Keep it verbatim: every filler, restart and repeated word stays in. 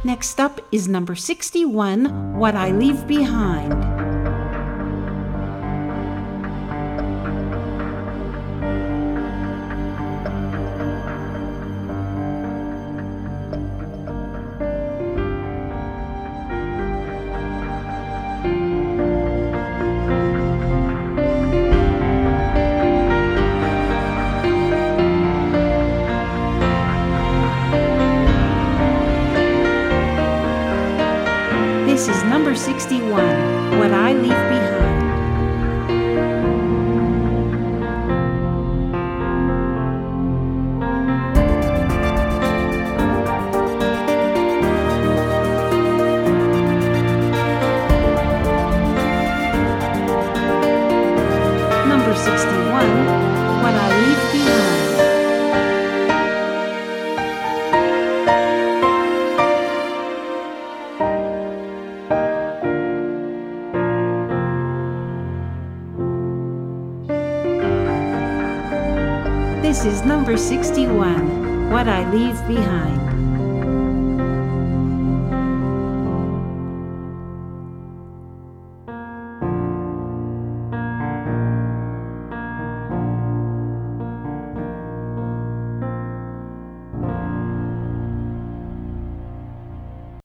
Next up is number sixty-one, What I Leave Behind. This is number sixty-one, What I Leave Behind. Number sixty-one, What I Leave Behind. This is number sixty-one, What I Leave Behind.